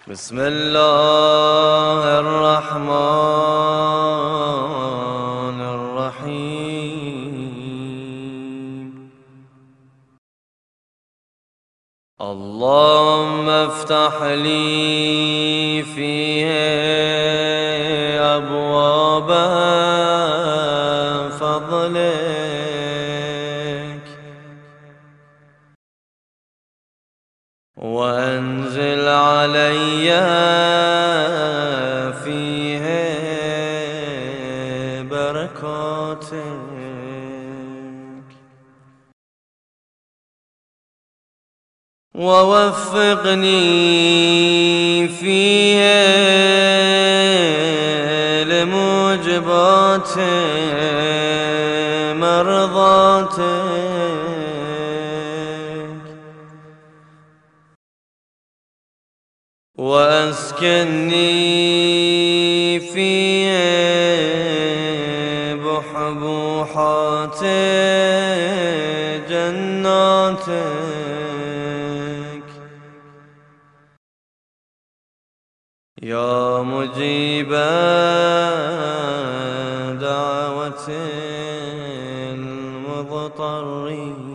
بسم الله الرحمن الرحيم. اللهم افتح لي فيه أبواب فضلك، وأنزل علي فيه بركاتك، ووفقني فيه لموجبات مرضاتك، وأسكنني في بحبوحات جناتك، يا مجيب دعوة المضطرين.